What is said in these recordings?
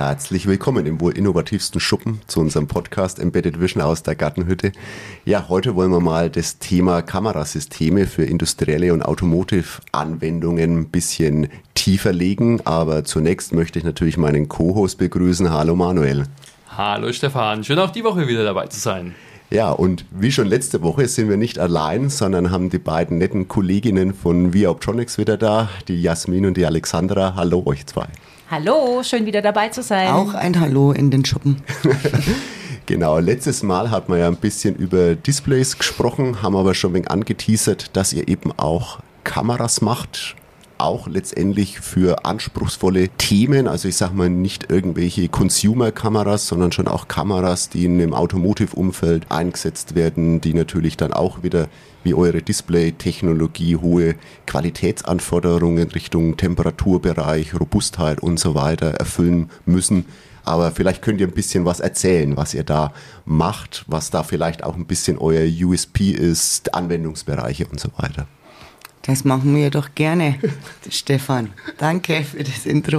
Herzlich willkommen im wohl innovativsten Schuppen zu unserem Podcast Embedded Vision aus der Gartenhütte. Ja, heute wollen wir mal das Thema Kamerasysteme für industrielle und Automotive-Anwendungen ein bisschen tiefer legen. Aber zunächst möchte ich natürlich meinen Co-Host begrüßen. Hallo Manuel. Hallo Stefan, schön auch die Woche wieder dabei zu sein. Ja, und wie schon letzte Woche sind wir nicht allein, sondern haben die beiden netten Kolleginnen von VIA-Optronics wieder da, die Jasmin und die Alexandra. Hallo euch zwei. Hallo, schön wieder dabei zu sein. Auch ein Hallo in den Schuppen. Genau, letztes Mal hat man ja ein bisschen über Displays gesprochen, haben aber schon ein wenig angeteasert, dass ihr eben auch Kameras macht. Auch letztendlich für anspruchsvolle Themen, also ich sag mal nicht irgendwelche Consumer-Kameras, sondern schon auch Kameras, die in dem Automotive-Umfeld eingesetzt werden, die natürlich dann auch wieder wie eure Display-Technologie hohe Qualitätsanforderungen Richtung Temperaturbereich, Robustheit und so weiter erfüllen müssen. Aber vielleicht könnt ihr ein bisschen was erzählen, was ihr da macht, was da vielleicht auch ein bisschen euer USP ist, Anwendungsbereiche und so weiter. Das machen wir doch gerne, Stefan. Danke für das Intro.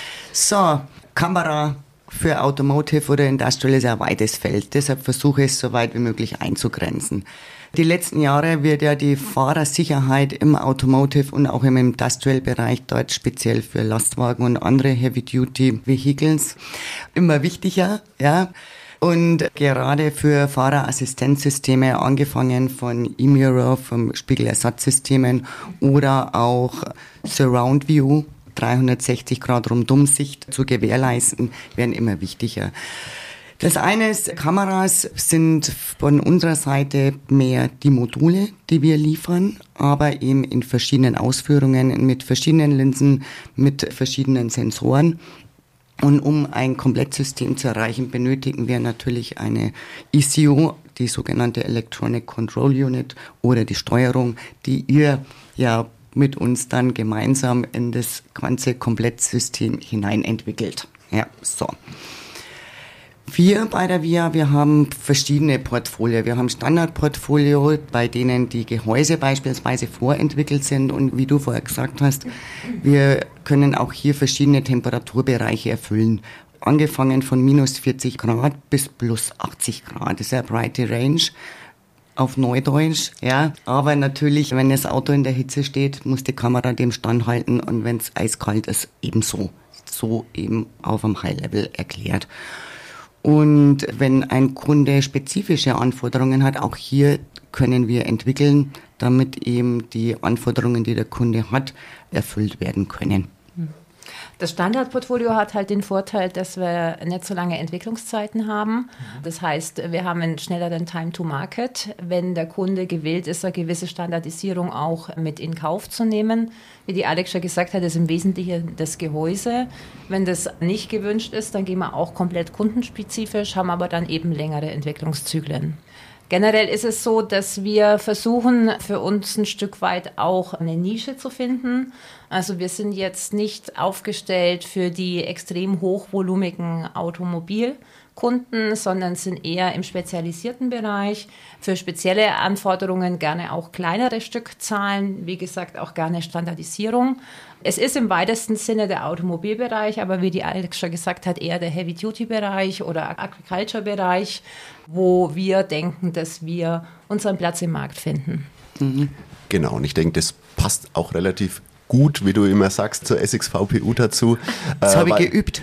So, Kamera für Automotive oder Industrial ist ein weites Feld. Deshalb versuche ich es so weit wie möglich einzugrenzen. Die letzten Jahre wird ja die Fahrersicherheit im Automotive und auch im Industrial-Bereich, dort speziell für Lastwagen und andere Heavy-Duty-Vehicles, immer wichtiger, ja. Und gerade für Fahrerassistenzsysteme, angefangen von eMirror, vom Spiegelersatzsystemen oder auch Surround View, 360 Grad Rundumsicht zu gewährleisten, werden immer wichtiger. Das eine ist, Kameras sind von unserer Seite mehr die Module, die wir liefern, aber eben in verschiedenen Ausführungen, mit verschiedenen Linsen, mit verschiedenen Sensoren. Und um ein Komplettsystem zu erreichen, benötigen wir natürlich eine ECU, die sogenannte Electronic Control Unit oder die Steuerung, die ihr ja mit uns dann gemeinsam in das ganze Komplettsystem hinein entwickelt. Ja, so. Wir bei der VIA, wir haben verschiedene Portfolio. Wir haben Standardportfolio, bei denen die Gehäuse beispielsweise vorentwickelt sind. Und wie du vorher gesagt hast, wir können auch hier verschiedene Temperaturbereiche erfüllen. Angefangen von minus 40 Grad bis plus 80 Grad. Das ist eine breite Range. Auf Neudeutsch, ja. Aber natürlich, wenn das Auto in der Hitze steht, muss die Kamera dem standhalten. Und wenn es eiskalt ist, ebenso. So eben auf einem High-Level erklärt. Und wenn ein Kunde spezifische Anforderungen hat, auch hier können wir entwickeln, damit eben die Anforderungen, die der Kunde hat, erfüllt werden können. Das Standardportfolio hat halt den Vorteil, dass wir nicht so lange Entwicklungszeiten haben. Das heißt, wir haben einen schnelleren Time to Market, wenn der Kunde gewillt ist, eine gewisse Standardisierung auch mit in Kauf zu nehmen. Wie die Alex schon gesagt hat, ist im Wesentlichen das Gehäuse. Wenn das nicht gewünscht ist, dann gehen wir auch komplett kundenspezifisch, haben aber dann eben längere Entwicklungszyklen. Generell ist es so, dass wir versuchen, für uns ein Stück weit auch eine Nische zu finden. Also wir sind jetzt nicht aufgestellt für die extrem hochvolumigen Automobilkunden, sondern sind eher im spezialisierten Bereich. Für spezielle Anforderungen gerne auch kleinere Stückzahlen, wie gesagt auch gerne Standardisierung. Es ist im weitesten Sinne der Automobilbereich, aber wie die Alex schon gesagt hat, eher der Heavy-Duty-Bereich oder Agriculture-Bereich, wo wir denken, dass wir unseren Platz im Markt finden. Mhm. Genau, und ich denke, das passt auch relativ gut, wie du immer sagst, zur SXVPU dazu. Das habe ich geübt.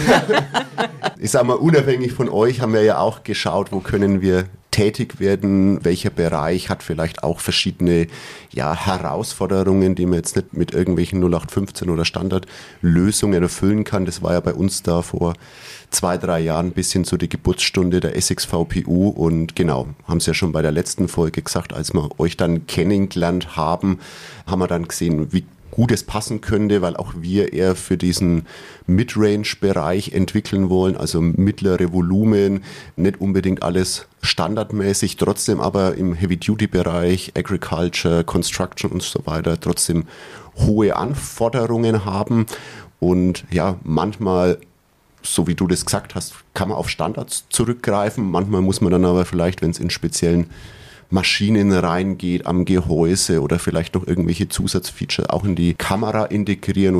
Ich sage mal, unabhängig von euch haben wir ja auch geschaut, wo können wir tätig werden, welcher Bereich hat vielleicht auch verschiedene Herausforderungen, die man jetzt nicht mit irgendwelchen 0815 oder Standardlösungen erfüllen kann. Das war ja bei uns da vor 2-3 Jahren ein bisschen so die Geburtsstunde der SXVPU und genau, haben es ja schon bei der letzten Folge gesagt, als wir euch dann kennengelernt haben, haben wir dann gesehen, wie gut es passen könnte, weil auch wir eher für diesen Midrange-Bereich entwickeln wollen, also mittlere Volumen, nicht unbedingt alles standardmäßig, trotzdem aber im Heavy-Duty-Bereich, Agriculture, Construction und so weiter trotzdem hohe Anforderungen haben und ja, manchmal, so wie du das gesagt hast, kann man auf Standards zurückgreifen, manchmal muss man dann aber vielleicht, wenn es in speziellen Maschinen reingeht, am Gehäuse oder vielleicht noch irgendwelche Zusatzfeature auch in die Kamera integrieren und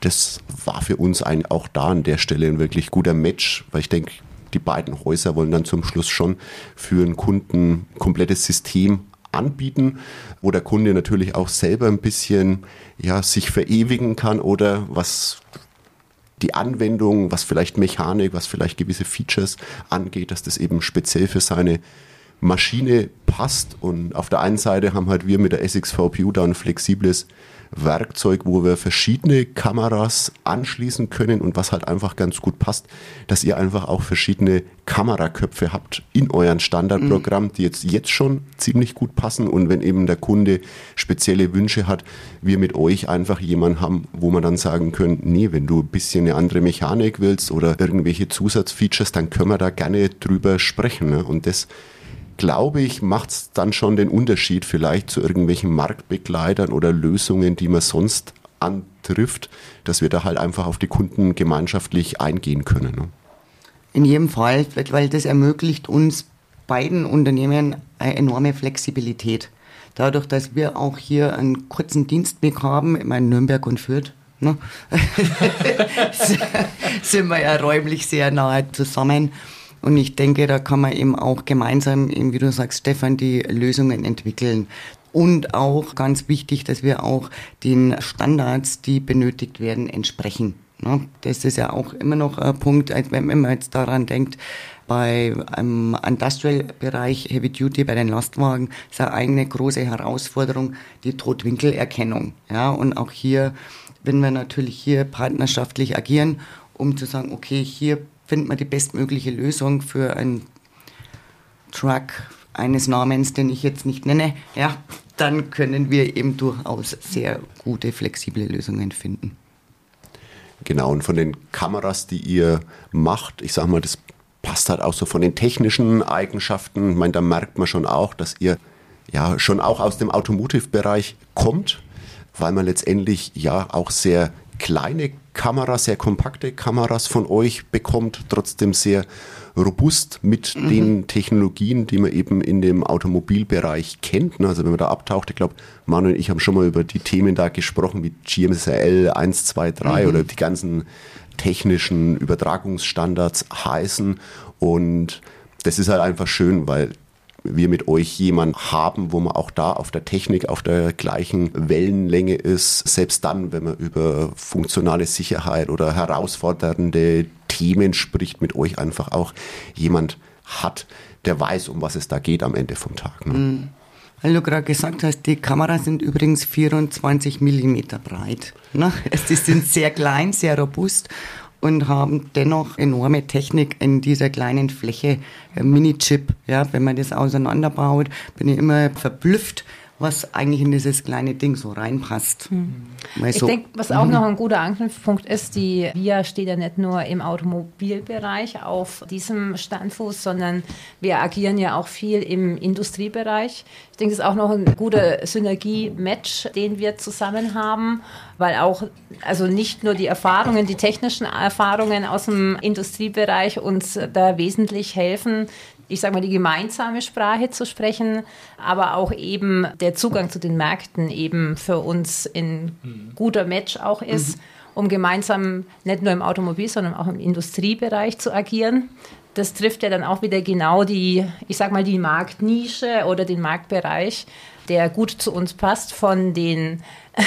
das war für uns eigentlich auch da an der Stelle ein wirklich guter Match, weil ich denke, die beiden Häuser wollen dann zum Schluss schon für einen Kunden ein komplettes System anbieten, wo der Kunde natürlich auch selber ein bisschen sich verewigen kann oder was die Anwendung, was vielleicht Mechanik, was vielleicht gewisse Features angeht, dass das eben speziell für seine Maschine passt. Und auf der einen Seite haben halt wir mit der SXVPU da ein flexibles Werkzeug, wo wir verschiedene Kameras anschließen können und was halt einfach ganz gut passt, dass ihr einfach auch verschiedene Kameraköpfe habt in euren Standardprogramm, die jetzt schon ziemlich gut passen, und wenn eben der Kunde spezielle Wünsche hat, wir mit euch einfach jemanden haben, wo man dann sagen können, nee, wenn du ein bisschen eine andere Mechanik willst oder irgendwelche Zusatzfeatures, dann können wir da gerne drüber sprechen, ne? Und das, glaube ich, macht es dann schon den Unterschied vielleicht zu irgendwelchen Marktbegleitern oder Lösungen, die man sonst antrifft, dass wir da halt einfach auf die Kunden gemeinschaftlich eingehen können. Ne? In jedem Fall, weil das ermöglicht uns beiden Unternehmen eine enorme Flexibilität. Dadurch, dass wir auch hier einen kurzen Dienstweg haben, ich meine Nürnberg und Fürth, ne? sind wir ja räumlich sehr nahe zusammen. Und ich denke, da kann man eben auch gemeinsam, eben wie du sagst, Stefan, die Lösungen entwickeln. Und auch ganz wichtig, dass wir auch den Standards, die benötigt werden, entsprechen. Das ist ja auch immer noch ein Punkt, wenn man jetzt daran denkt, bei einem Industrial-Bereich, Heavy Duty, bei den Lastwagen, ist eine eigene große Herausforderung, die Totwinkelerkennung. Ja, und auch hier, wenn wir natürlich hier partnerschaftlich agieren, um zu sagen, okay, hier findet man die bestmögliche Lösung für einen Truck eines Namens, den ich jetzt nicht nenne, ja, dann können wir eben durchaus sehr gute, flexible Lösungen finden. Genau, und von den Kameras, die ihr macht, ich sag mal, das passt halt auch so von den technischen Eigenschaften. Ich meine, da merkt man schon auch, dass ihr ja schon auch aus dem Automotive-Bereich kommt, weil man letztendlich ja auch sehr kleine Kameras, sehr kompakte Kameras von euch bekommt, trotzdem sehr robust mit den Technologien, die man eben in dem Automobilbereich kennt. Also wenn man da abtaucht, ich glaube, Manuel und ich haben schon mal über die Themen da gesprochen, wie GMSRL 1, 2, 3 oder die ganzen technischen Übertragungsstandards heißen. Und das ist halt einfach schön, weil wir mit euch jemanden haben, wo man auch da auf der Technik auf der gleichen Wellenlänge ist, selbst dann, wenn man über funktionale Sicherheit oder herausfordernde Themen spricht, mit euch einfach auch jemand hat, der weiß, um was es da geht am Ende vom Tag. Ne? Weil du gerade gesagt hast, die Kameras sind übrigens 24 Millimeter breit. Ne? Die sind sehr klein, sehr robust und haben dennoch enorme Technik in dieser kleinen Fläche, Mini-Chip. Ja, wenn man das auseinanderbaut, bin ich immer verblüfft, was eigentlich in dieses kleine Ding so reinpasst. Ich denke, was auch noch ein guter Anknüpfpunkt ist, die VIA steht ja nicht nur im Automobilbereich auf diesem Standfuß, sondern wir agieren ja auch viel im Industriebereich. Ich denke, das ist auch noch ein guter Synergie-Match, den wir zusammen haben, weil auch, also nicht nur die Erfahrungen, die technischen Erfahrungen aus dem Industriebereich uns da wesentlich helfen, ich sage mal, die gemeinsame Sprache zu sprechen, aber auch eben der Zugang zu den Märkten eben für uns ein guter Match auch ist, um gemeinsam nicht nur im Automobil, sondern auch im Industriebereich zu agieren. Das trifft ja dann auch wieder genau die, ich sage mal, die Marktnische oder den Marktbereich, der gut zu uns passt von den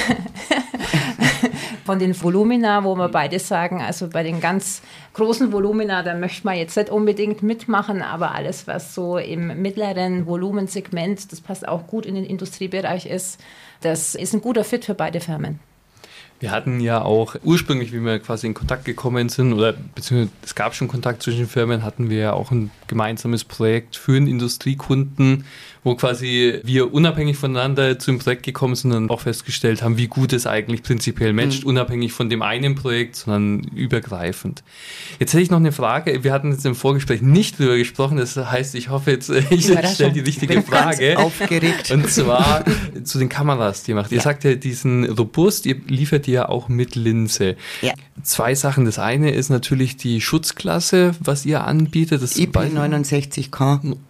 Volumina, wo wir beide sagen, also bei den ganz großen Volumina, da möchte man jetzt nicht unbedingt mitmachen, aber alles, was so im mittleren Volumensegment, das passt auch gut in den Industriebereich ist, das ist ein guter Fit für beide Firmen. Wir hatten ja auch ursprünglich, wie wir quasi in Kontakt gekommen sind, oder beziehungsweise es gab schon Kontakt zwischen Firmen, hatten wir ja auch ein gemeinsames Projekt für einen Industriekunden, wo quasi wir unabhängig voneinander zu dem Projekt gekommen sind und auch festgestellt haben, wie gut es eigentlich prinzipiell matcht, unabhängig von dem einen Projekt, sondern übergreifend. Jetzt hätte ich noch eine Frage. Wir hatten jetzt im Vorgespräch nicht drüber gesprochen, das heißt, ich hoffe jetzt, ich stelle die richtige Frage. Aufgeregt. Und zwar zu den Kameras, die ihr macht. Ihr sagt ja, diesen robust, ihr liefert ja auch mit Linse. Ja. Zwei Sachen. Das eine ist natürlich die Schutzklasse, was ihr anbietet. Das IP69K.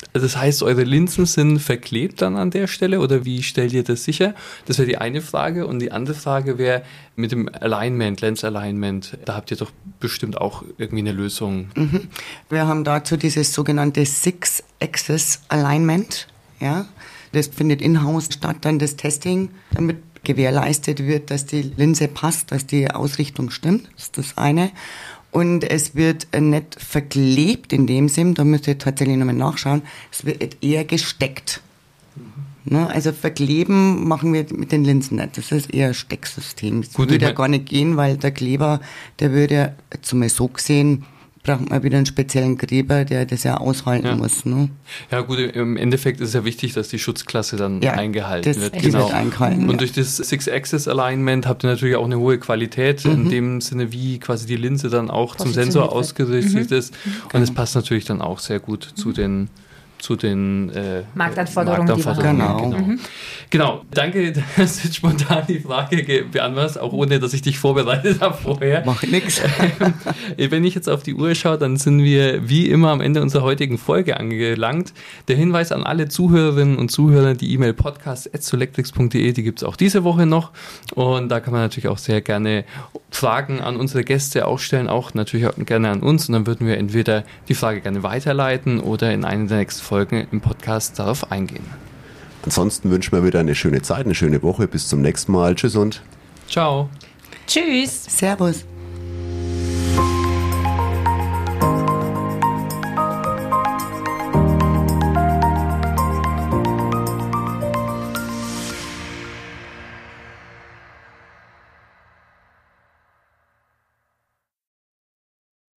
Also das heißt, eure Linsen sind verklebt dann an der Stelle oder wie stellt ihr das sicher? Das wäre die eine Frage. Und die andere Frage wäre mit dem Alignment, Lens Alignment. Da habt ihr doch bestimmt auch irgendwie eine Lösung. Wir haben dazu dieses sogenannte Six-Axis Alignment. Ja? Das findet in-house statt, dann das Testing, damit gewährleistet wird, dass die Linse passt, dass die Ausrichtung stimmt. Das ist das eine. Und es wird nicht verklebt in dem Sinn, da müsst ihr tatsächlich nochmal nachschauen, es wird eher gesteckt. Ne? Also verkleben machen wir mit den Linsen nicht, das ist eher ein Stecksystem. Das würde ja gar nicht gehen, weil der Kleber, der würde, zumal so gesehen, braucht man wieder einen speziellen Kleber, der das ja aushalten muss. Ne? Ja gut, im Endeffekt ist es ja wichtig, dass die Schutzklasse dann eingehalten wird. Wird eingehalten. Und durch das Six-Axis-Alignment habt ihr natürlich auch eine hohe Qualität, in dem Sinne, wie quasi die Linse dann auch zum Sensor ausgerichtet ist. Und es passt natürlich dann auch sehr gut zu den Marktanforderungen. Genau, danke, dass du jetzt spontan die Frage beantwortest, auch ohne, dass ich dich vorbereitet habe vorher. Mach nix. Wenn ich jetzt auf die Uhr schaue, dann sind wir wie immer am Ende unserer heutigen Folge angelangt. Der Hinweis an alle Zuhörerinnen und Zuhörer, die E-Mail podcast@solectrix.de, die gibt es auch diese Woche noch und da kann man natürlich auch sehr gerne Fragen an unsere Gäste auch stellen, auch natürlich auch gerne an uns und dann würden wir entweder die Frage gerne weiterleiten oder in einer der nächsten Folgen im Podcast darauf eingehen. Ansonsten wünschen wir wieder eine schöne Zeit, eine schöne Woche. Bis zum nächsten Mal. Tschüss und ciao. Tschüss. Servus.